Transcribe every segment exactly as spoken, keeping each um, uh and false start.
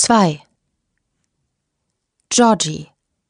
zwei. Georgie.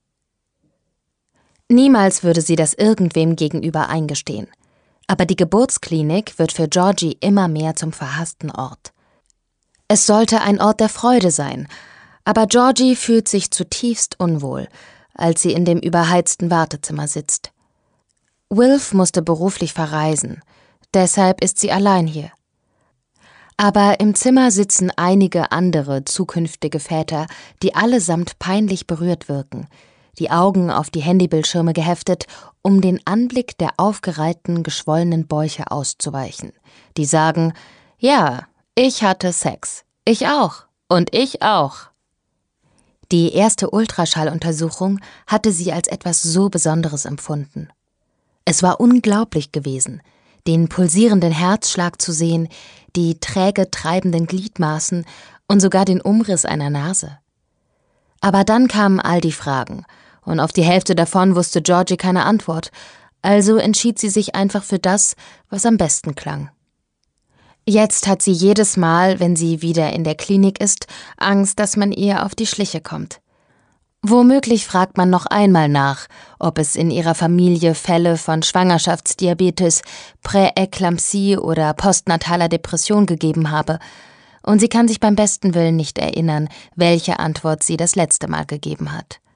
Niemals würde sie das irgendwem gegenüber eingestehen. Aber die Geburtsklinik wird für Georgie immer mehr zum verhassten Ort. Es sollte ein Ort der Freude sein, aber Georgie fühlt sich zutiefst unwohl, als sie in dem überheizten Wartezimmer sitzt. Wilf musste beruflich verreisen, deshalb ist sie allein hier. Aber im Zimmer sitzen einige andere zukünftige Väter, die allesamt peinlich berührt wirken, die Augen auf die Handybildschirme geheftet, um den Anblick der aufgereihten, geschwollenen Bäuche auszuweichen. Die sagen, ja, ich hatte Sex. Ich auch. Und ich auch. Die erste Ultraschalluntersuchung hatte sie als etwas so Besonderes empfunden. Es war unglaublich gewesen, den pulsierenden Herzschlag zu sehen, die träge treibenden Gliedmaßen und sogar den Umriss einer Nase. Aber dann kamen all die Fragen, und auf die Hälfte davon wusste Georgie keine Antwort, also entschied sie sich einfach für das, was am besten klang. Jetzt hat sie jedes Mal, wenn sie wieder in der Klinik ist, Angst, dass man ihr auf die Schliche kommt. Womöglich fragt man noch einmal nach, ob es in ihrer Familie Fälle von Schwangerschaftsdiabetes, Präeklampsie oder postnataler Depression gegeben habe, und sie kann sich beim besten Willen nicht erinnern, welche Antwort sie das letzte Mal gegeben hat.